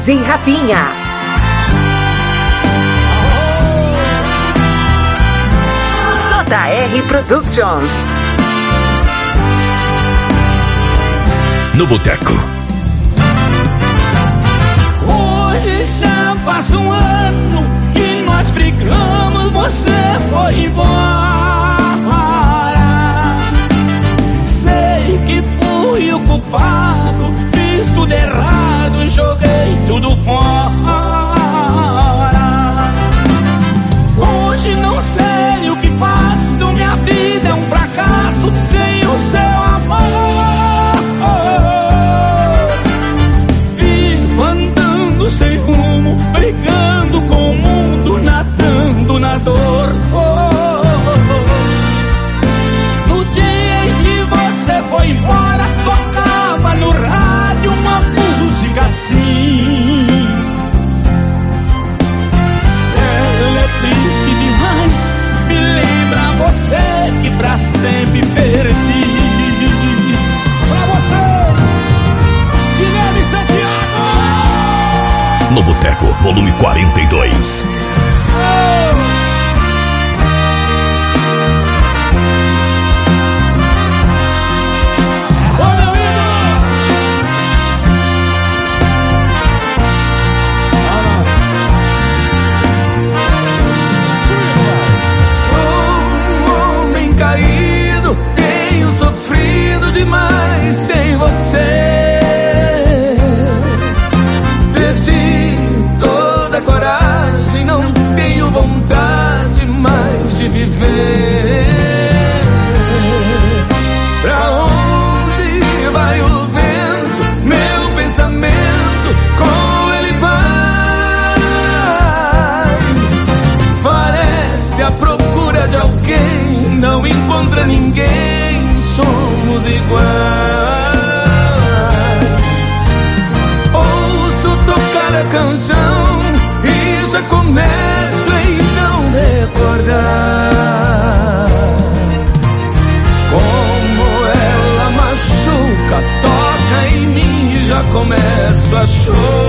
e Rapinha. JR Productions. No Boteco. Hoje já faz um ano que nós brigamos, você foi embora. Sei que fui o culpado, fiz tudo errado, joguei tudo fora. Hoje não sei o que faço, minha vida é um fracasso sem o seu amor. Vivo andando sem rumo, brigando com o mundo, nadando na dor. No dia em que você foi embora, tocava no rádio uma música assim. Ela é triste demais, me lembra você que pra sempre perdi. Pra vocês, Guilherme Santiago. No Boteco, volume 42. Tenho sofrido demais sem você. Perdi toda a coragem, não tenho vontade mais de viver. Pra onde vai o vento? Meu pensamento, como ele vai? Parece a procura de alguém, não encontra ninguém, somos iguais. Ouço tocar a canção e já começo a então recordar como ela machuca, toca em mim e já começo a chorar.